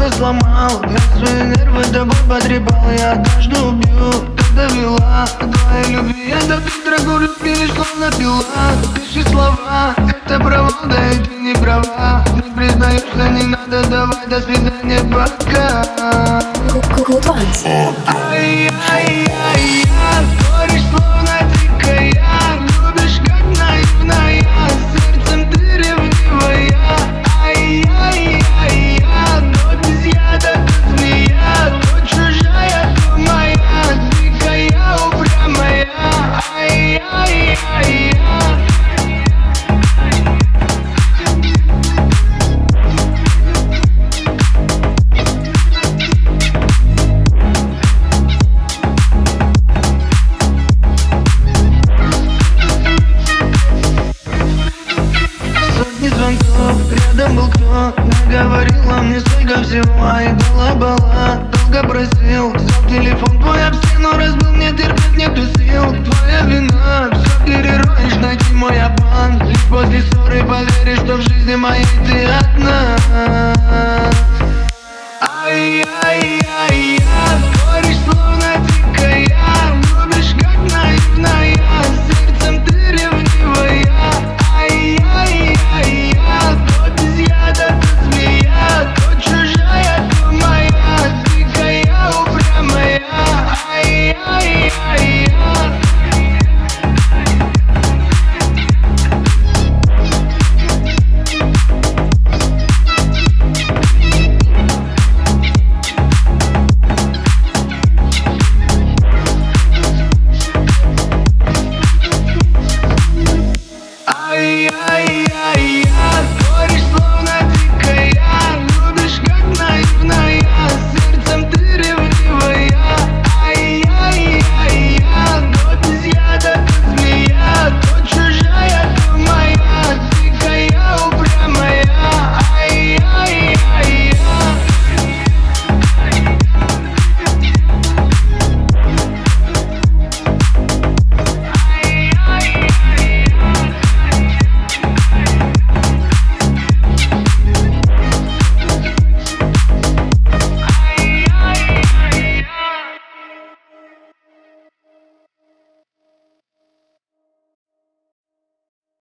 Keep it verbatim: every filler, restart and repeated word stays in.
много сломал, я свои нервы тобой потрепал. Я однажды убью, ты довела твоей любви. Я допить дорогу любви, словно пила. Пиши слова, это правда, и ты не права. Не признаешься, не надо, давай, до свидания, пока. Ай-яй-яй-яй, горишь словно дикая, любишь как наивная, сердцем ты ревнивая. Ай-яй-яй-яй, то без яда, то змея, то чужая, то моя, дикая, упрямая. Ай-яй-яй-яй. Рядом был кто, наговорила мне столько всего, и бала-бала, долго просил. Взял телефон твой об стену, разбил, мне терпеть нету сил. Твоя вина, все перероешь, найти мой обман. Лишь после ссоры поверишь, что в жизни моей ты одна.